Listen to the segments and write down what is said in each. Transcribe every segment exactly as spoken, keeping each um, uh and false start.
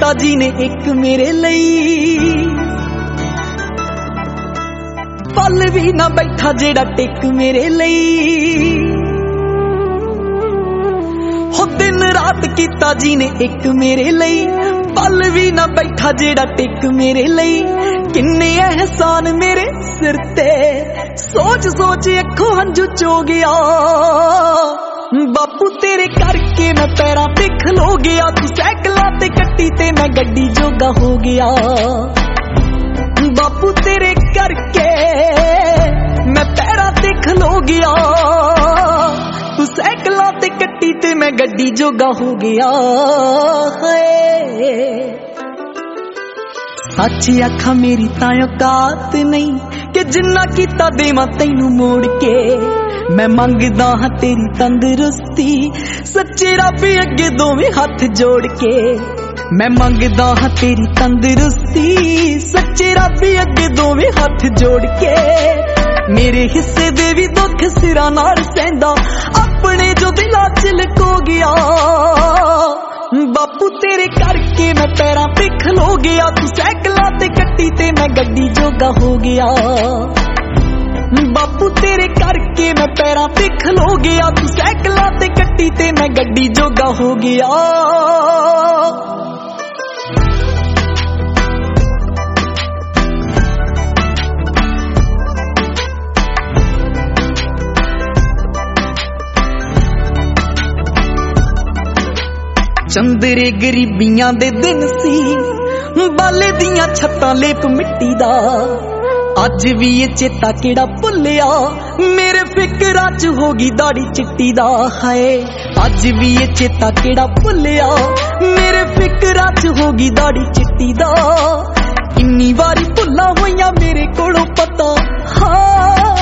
ਕੀਤਾ ਜੀ ਨੇ ਇੱਕ ਮੇਰੇ ਲਈ, ਪਲ ਵੀ ਨਾ ਬੈਠਾ ਜਿਹੜਾ ਟਿਕ ਮੇਰੇ ਲਈ। ਹੋ ਦਿਨ ਰਾਤ ਕੀਤਾ ਜੀ ਨੇ ਇੱਕ ਮੇਰੇ ਲਈ, ਪਲ ਵੀ ਨਾ ਬੈਠਾ ਜਿਹੜਾ ਟਿਕ ਮੇਰੇ ਲਈ। ਕਿੰਨੇ ਅਹਿਸਾਨ ਮੇਰੇ ਸਿਰ ਤੇ, ਸੋਚ ਸੋਚ ਅੱਖੋਂ ਹੰਝੂ ਚੋ ਗਿਆ। ਬਾਪੂ ਤੇਰੇ ਕਰਕੇ ਮੈਂ ਪੈਰਾਂ ਤੇ ਖਲੋ ਗਿਆ, ਤੂੰ ਸਾਈਕਲਾਂ ਤੇ ਕੱਟੀ ਤੇ ਮੈਂ ਗੱਡੀ ਜੋਗਾ ਹੋ ਗਿਆ। ਬਾਪੂ ਤੇਰੇ ਕਰਕੇ ਮੈਂ ਪੈਰਾਂ ਤੇ ਖਲੋ ਗਿਆ, ਤੂੰ ਸਾਈਕਲਾਂ ਤੇ ਕੱਟੀ ਤੇ ਮੈਂ ਗੱਡੀ ਜੋਗਾ ਹੋ ਗਿਆ। ਹਾਏ ਸੱਚ ਆਖਾਂ ਮੇਰੀ ਤਾਂ ਔਕਾਤ ਨਹੀਂ ਕਿ ਜਿੰਨਾ ਕੀਤਾ ਦੇਵਾਂ ਤੈਨੂੰ ਮੋੜ ਕੇ। ਮੈਂ ਮੰਗਦਾ ਹਾਂ ਤੇਰੀ ਤੰਦਰੁਸਤੀ, ਸੱਚੇ ਰੱਬ ਅੱਗੇ ਦੋਵੇਂ ਹੱਥ ਜੋੜ ਕੇ। ਮੈਂ ਮੰਗਦਾ ਹਾਂ ਤੇਰੀ ਤੰਦਰੁਸਤੀ, ਸੱਚੇ ਰੱਬ ਅੱਗੇ ਦੋਵੇਂ ਹੱਥ ਜੋੜ ਕੇ। ਮੇਰੇ ਹਿੱਸੇ ਦੇ ਵੀ ਦੁੱਖ ਸਿਰਾਂ ਨਾਲ ਸਹਿੰਦਾ, ਆਪਣੇ ਜੋ ਦਿਲਾਂ ਚ ਲੁਕੋ ਗਿਆ। ਬਾਪੂ ਤੇਰੇ ਕਰਕੇ ਮੈਂ ਪੈਰਾਂ ਤੇ ਖਲੋ ਗਿਆ, ਤੂੰ ਸਾਈਕਲਾਂ ਤੇ ਕੱਟੀ ਤੇ ਮੈਂ ਗੱਡੀ ਜੋਗਾ ਹੋ ਗਿਆ। ਬਾਪੂ ਤੇਰੇ ਕਰਕੇ ਮੈਂ ਪੈਰਾਂ ਤੇ ਖਲੋ ਗਿਆ, ਤੂੰ ਸਾਈਕਲਾਂ ਤੇ ਕੱਟੀ ਤੇ ਮੈਂ ਗੱਡੀ ਜੋਗਾ ਹੋ ਗਿਆ। ਚੰਦਰੇ ਗਰੀਬੀਆਂ ਦੇ ਦਿਨ ਸੀ, ਬਾਲੇ ਦੀਆਂ ਛੱਤਾਂ ਲੇਪ ਮਿੱਟੀ ਦਾ। ਅੱਜ ਵੀ ਇਹ ਚੇਤਾ ਕਿਹੜਾ ਭੁੱਲਿਆ, ਮੇਰੇ ਫਿਕਰਾਂ ਚ ਹੋ ਗਈ ਦਾੜੀ ਚਿੱਟੀ ਦਾ। ਹਾਏ ਅੱਜ ਵੀ ਇਹ ਚੇਤਾ ਕਿਹੜਾ ਭੁੱਲਿਆ, ਮੇਰੇ ਫਿਕਰਾਂ ਚ ਹੋ ਗਈ ਦਾੜੀ ਚਿੱਟੀ ਦਾ। ਕਿੰਨੀ ਵਾਰੀ ਭੁੱਲਾਂ ਹੋਈਆਂ ਮੇਰੇ ਕੋਲੋਂ ਪਤਾ, ਹਾਂ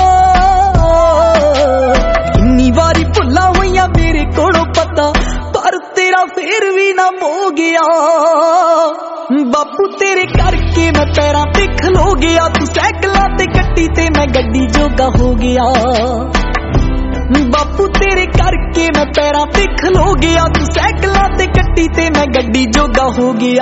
ਕਿੰਨੀ ਵਾਰੀ ਭੁੱਲਾਂ ਹੋਈਆਂ ਮੇਰੇ ਕੋਲੋਂ ਪਤਾ, ਪਰ ਤੇਰਾ ਫੇਰ ਵੀ ਨਾ ਮੋ ਗਿਆ। ਬਾਪੂ ਤੇਰੇ ਕਰਕੇ ਮੈਂ ਪੈਰਾਂ ਤੇ ਖਲੋ ਗਿਆ, ਤੂੰ ਸਾਈਕਲਾਂ ਤੇ ਕੱਟੀ ਤੇ ਮੈਂ ਗੱਡੀ ਜੋਗਾ ਹੋ ਗਿਆ। ਬਾਪੂ ਤੇਰੇ ਕਰਕੇ ਮੈਂ ਪੈਰਾਂ ਤੇ ਖਲੋ ਗਿਆ, ਤੂੰ ਸਾਈਕਲਾਂ ਤੇ ਕੱਟੀ ਤੇ ਮੈਂ ਗੱਡੀ ਜੋਗਾ ਹੋ ਗਿਆ।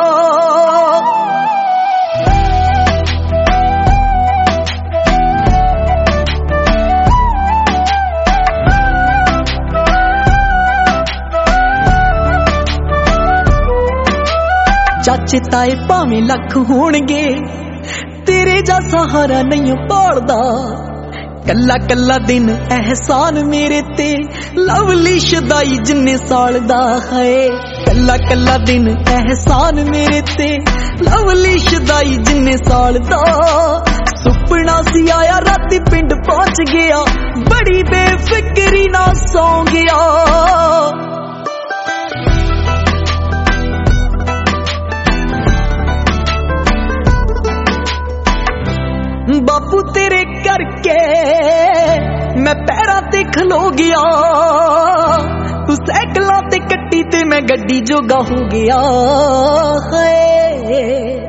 ਚਾਚੇ ਤਾਏ ਭਾਵੇਂ ਲੱਖ ਹੋਣਗੇ, ਤੇਰੇ ਜਾ ਸਹਾਰਾ ਨਹੀਂ ਪਾੜਦਾ। ਕੱਲਾ ਕੱਲਾ ਦਿਨ ਅਹਿਸਾਨ ਮੇਰੇ ਤੇ, ਲਵਲੀ ਸ਼ਦਾਈ ਜਿੰਨੇ ਸਾਲ ਦਾ। ਹੈ ਕੱਲਾ ਕੱਲਾ ਦਿਨ ਅਹਿਸਾਨ ਮੇਰੇ ਤੇ, ਲਵਲੀ ਸ਼ਦਾਈ ਜਿੰਨੇ ਸਾਲ ਦਾ। ਸੁਪਨਾ ਸੀ ਆਇਆ ਰਾਤੀ ਪਿੰਡ ਪਹੁੰਚ ਗਿਆ, ਬੜੀ ਬੇਫਿਕਰੀ ਨਾਲ ਸੌਂ ਗਿਆ। ਬਾਪੂ ਤੇਰੇ ਕਰਕੇ ਮੈਂ ਪੈਰਾਂ ਤੇ ਖਲੋ ਗਿਆ, ਤੂੰ ਸਾਈਕਲਾਂ ਤੇ ਕੱਟੀ ਤੇ ਮੈਂ ਗੱਡੀ ਜੋਗਾ ਹੋ ਗਿਆ। ਹਾਏ